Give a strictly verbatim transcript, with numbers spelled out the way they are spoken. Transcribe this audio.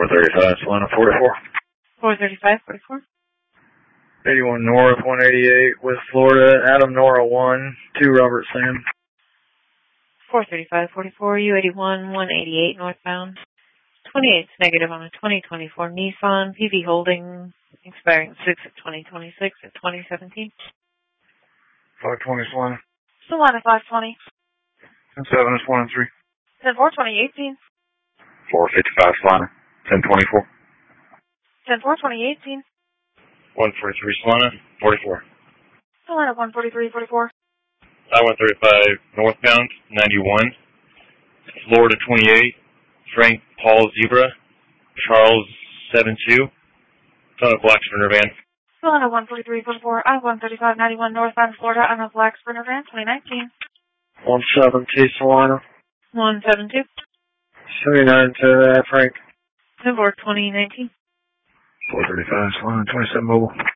four thirty-five, Solana forty-four. four thirty-five, forty-four. eighty-one North, one eighty-eight, West Florida, Adam Nora one, two Robert Sam. four thirty-five, forty-four, U eighty-one, one eighty-eight, northbound. twenty-eight's negative on a twenty twenty-four Nissan, P V Holding, expiring six of twenty twenty-six at twenty seventeen. five twenty Solana. Solana five twenty. ten seven is one and three. ten four, twenty eighteen. four fifty-five, Solana. ten twenty-four. ten four, twenty eighteen. one forty-three, Solana. forty-four. Solana one forty-three, forty-four. I one thirty-five, northbound, ninety-one. Florida twenty-eight. Frank Paul Zebra. Charles seven two. Son of Black Sprinter van. Solana one forty-three, forty-four. I one thirty-five, ninety-one, northbound Florida on a Black Sprinter van, twenty nineteen. one seventy Solana. one seventy-two. seventy-nine to uh, Frank. ten four, twenty nineteen. four thirty-five Solana, twenty-seven mobile.